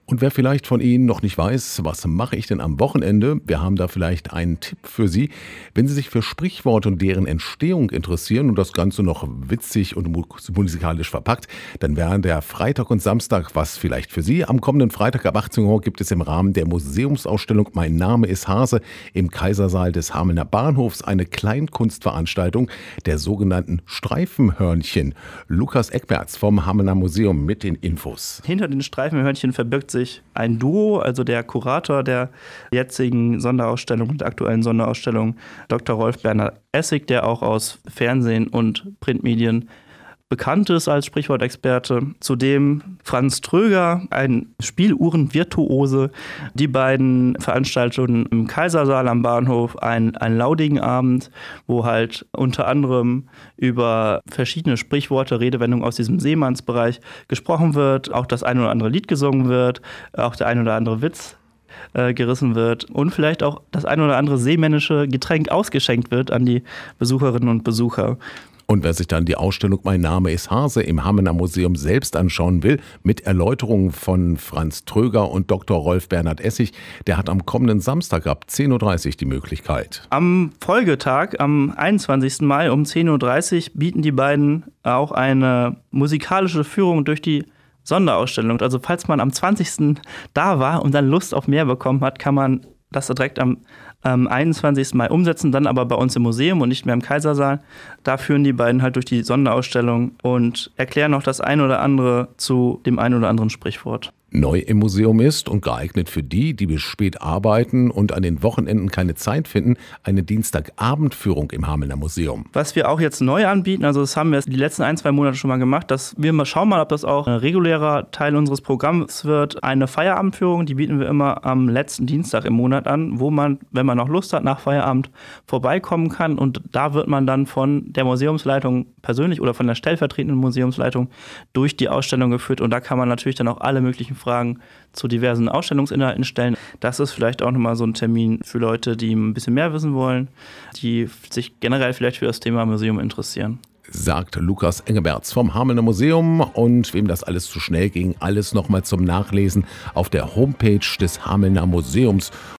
Und wer vielleicht von Ihnen noch nicht weiß, was mache ich denn am Wochenende? Wir haben da vielleicht einen Tipp für Sie. Wenn Sie sich für Sprichworte und deren Entstehung interessieren und das Ganze noch witzig und musikalisch verpackt, dann wären der Freitag und Samstag was vielleicht für Sie. Am kommenden Freitag ab 18 Uhr gibt es im Rahmen der Museumsausstellung Mein Name ist Hase im Kaisersaal des Hamelner Bahnhofs eine Kleinkunstveranstaltung der sogenannten Streifenhörnchen. Lukas Eckberts vom Hamelner Museum mit den Infos. Hinter den Streifenhörnchen verbirgt sich ein Duo, also der Kurator der jetzigen Sonderausstellung, der aktuellen Sonderausstellung, Dr. Rolf Bernhard Essig, der auch aus Fernsehen und Printmedien bekannt ist als Sprichwortexperte. Zudem Franz Tröger, ein Spieluhren-Virtuose. Die beiden Veranstaltungen im Kaisersaal am Bahnhof, ein laudigen Abend, wo halt unter anderem über verschiedene Sprichworte, Redewendungen aus diesem Seemannsbereich gesprochen wird, auch das ein oder andere Lied gesungen wird, auch der ein oder andere Witz gerissen wird und vielleicht auch das ein oder andere seemännische Getränk ausgeschenkt wird an die Besucherinnen und Besucher. Und wer sich dann die Ausstellung Mein Name ist Hase im Hamelner Museum selbst anschauen will, mit Erläuterungen von Franz Tröger und Dr. Rolf Bernhard Essig, der hat am kommenden Samstag ab 10.30 Uhr die Möglichkeit. Am Folgetag, am 21. Mai um 10.30 Uhr bieten die beiden auch eine musikalische Führung durch die Sonderausstellung. Also falls man am 20. da war und dann Lust auf mehr bekommen hat, kann man das direkt am 21. Mai umsetzen, dann aber bei uns im Museum und nicht mehr im Kaisersaal. Da führen die beiden halt durch die Sonderausstellung und erklären noch das ein oder andere zu dem ein oder anderen Sprichwort. Neu im Museum ist und geeignet für die bis spät arbeiten und an den Wochenenden keine Zeit finden, eine Dienstagabendführung im Hamelner Museum. Was wir auch jetzt neu anbieten, also das haben wir die letzten 1-2 Monate schon mal gemacht, dass wir mal schauen, ob das auch ein regulärer Teil unseres Programms wird. Eine Feierabendführung, die bieten wir immer am letzten Dienstag im Monat an, wo man, wenn man noch Lust hat, nach Feierabend vorbeikommen kann und da wird man dann von der Museumsleitung persönlich oder von der stellvertretenden Museumsleitung durch die Ausstellung geführt und da kann man natürlich dann auch alle möglichen Fragen zu diversen Ausstellungsinhalten stellen. Das ist vielleicht auch nochmal so ein Termin für Leute, die ein bisschen mehr wissen wollen, die sich generell vielleicht für das Thema Museum interessieren. Sagt Lukas Engelberts vom Hamelner Museum. Und wem das alles zu schnell ging, alles nochmal zum Nachlesen auf der Homepage des Hamelner Museums.